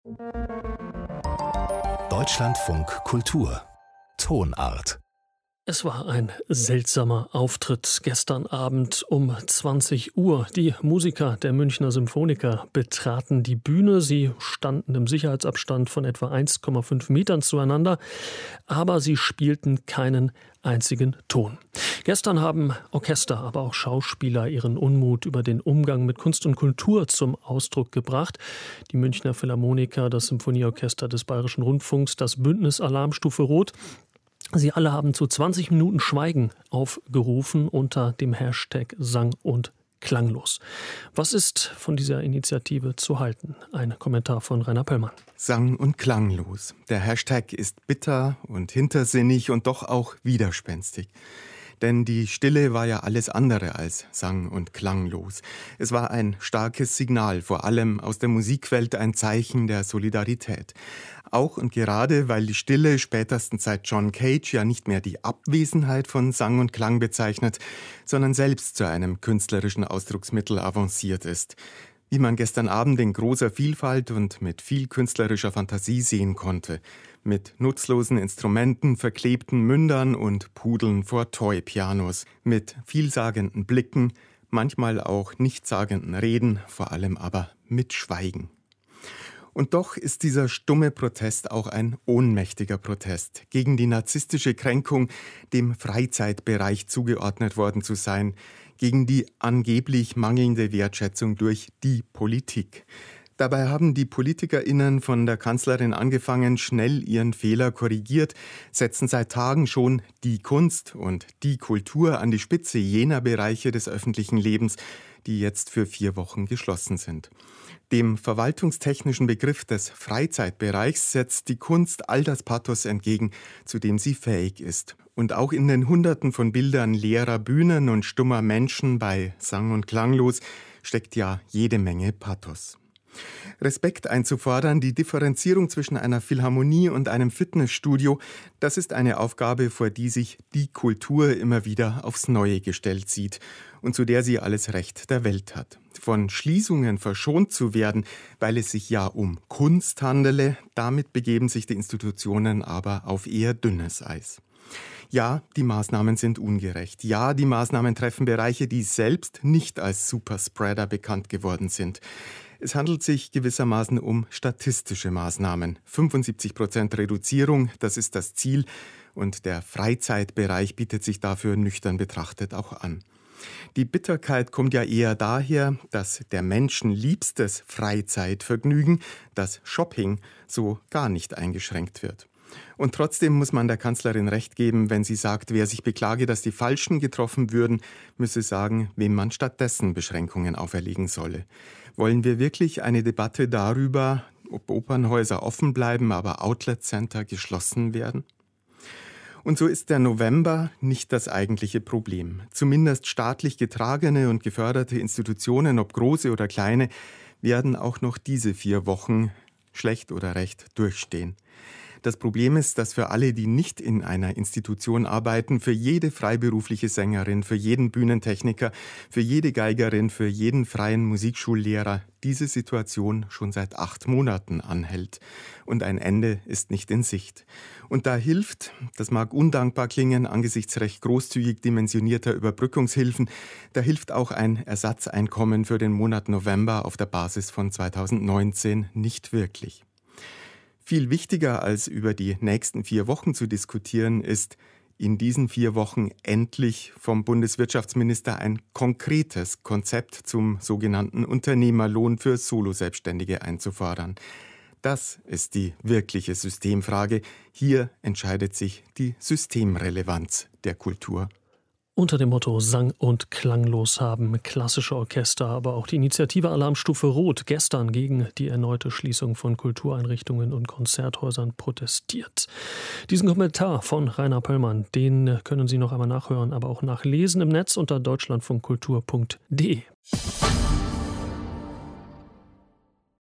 Deutschlandfunk Kultur Tonart. Es war ein seltsamer Auftritt gestern Abend um 20 Uhr. Die Musiker der Münchner Symphoniker betraten die Bühne. Sie standen im Sicherheitsabstand von etwa 1,5 Metern zueinander, aber sie spielten keinen einzigen Ton. Gestern haben Orchester, aber auch Schauspieler ihren Unmut über den Umgang mit Kunst und Kultur zum Ausdruck gebracht. Die Münchner Philharmoniker, das Symphonieorchester des Bayerischen Rundfunks, das Bündnis Alarmstufe Rot. Sie alle haben zu 20 Minuten Schweigen aufgerufen unter dem Hashtag Sang- und Klanglos. Was ist von dieser Initiative zu halten? Ein Kommentar von Rainer Pöllmann. Sang- und klanglos. Der Hashtag ist bitter und hintersinnig und doch auch widerspenstig. Denn die Stille war ja alles andere als sang- und klanglos. Es war ein starkes Signal, vor allem aus der Musikwelt ein Zeichen der Solidarität. Auch und gerade, weil die Stille spätestens seit John Cage ja nicht mehr die Abwesenheit von Sang und Klang bezeichnet, sondern selbst zu einem künstlerischen Ausdrucksmittel avanciert ist. Wie man gestern Abend in großer Vielfalt und mit viel künstlerischer Fantasie sehen konnte. Mit nutzlosen Instrumenten, verklebten Mündern und Pudeln vor Toy-Pianos. Mit vielsagenden Blicken, manchmal auch nichtssagenden Reden, vor allem aber mit Schweigen. Und doch ist dieser stumme Protest auch ein ohnmächtiger Protest gegen die narzisstische Kränkung, dem Freizeitbereich zugeordnet worden zu sein, gegen die angeblich mangelnde Wertschätzung durch die Politik. Dabei haben die PolitikerInnen von der Kanzlerin angefangen, schnell ihren Fehler korrigiert, setzen seit Tagen schon die Kunst und die Kultur an die Spitze jener Bereiche des öffentlichen Lebens, die jetzt für 4 Wochen geschlossen sind. Dem verwaltungstechnischen Begriff des Freizeitbereichs setzt die Kunst all das Pathos entgegen, zu dem sie fähig ist. Und auch in den Hunderten von Bildern leerer Bühnen und stummer Menschen bei Sang- und Klanglos steckt ja jede Menge Pathos. Respekt einzufordern, die Differenzierung zwischen einer Philharmonie und einem Fitnessstudio, das ist eine Aufgabe, vor die sich die Kultur immer wieder aufs Neue gestellt sieht und zu der sie alles Recht der Welt hat. Von Schließungen verschont zu werden, weil es sich ja um Kunst handele, damit begeben sich die Institutionen aber auf eher dünnes Eis. Ja, die Maßnahmen sind ungerecht. Ja, die Maßnahmen treffen Bereiche, die selbst nicht als Superspreader bekannt geworden sind. Es handelt sich gewissermaßen um statistische Maßnahmen. 75% Reduzierung, das ist das Ziel. Und der Freizeitbereich bietet sich dafür nüchtern betrachtet auch an. Die Bitterkeit kommt ja eher daher, dass der Menschen liebstes Freizeitvergnügen, das Shopping, so gar nicht eingeschränkt wird. Und trotzdem muss man der Kanzlerin recht geben, wenn sie sagt, wer sich beklage, dass die Falschen getroffen würden, müsse sagen, wem man stattdessen Beschränkungen auferlegen solle. Wollen wir wirklich eine Debatte darüber, ob Opernhäuser offen bleiben, aber Outlet-Center geschlossen werden? Und so ist der November nicht das eigentliche Problem. Zumindest staatlich getragene und geförderte Institutionen, ob große oder kleine, werden auch noch diese 4 Wochen schlecht oder recht durchstehen. Das Problem ist, dass für alle, die nicht in einer Institution arbeiten, für jede freiberufliche Sängerin, für jeden Bühnentechniker, für jede Geigerin, für jeden freien Musikschullehrer diese Situation schon seit 8 Monaten anhält. Und ein Ende ist nicht in Sicht. Und da hilft, das mag undankbar klingen angesichts recht großzügig dimensionierter Überbrückungshilfen, da hilft auch ein Ersatzeinkommen für den Monat November auf der Basis von 2019 nicht wirklich. Viel wichtiger als über die nächsten 4 Wochen zu diskutieren, ist, in diesen 4 Wochen endlich vom Bundeswirtschaftsminister ein konkretes Konzept zum sogenannten Unternehmerlohn für Soloselbstständige einzufordern. Das ist die wirkliche Systemfrage. Hier entscheidet sich die Systemrelevanz der Kultur. Unter dem Motto Sang- und Klanglos haben klassische Orchester, aber auch die Initiative Alarmstufe Rot gestern gegen die erneute Schließung von Kultureinrichtungen und Konzerthäusern protestiert. Diesen Kommentar von Rainer Pöllmann, den können Sie noch einmal nachhören, aber auch nachlesen im Netz unter deutschlandfunkkultur.de.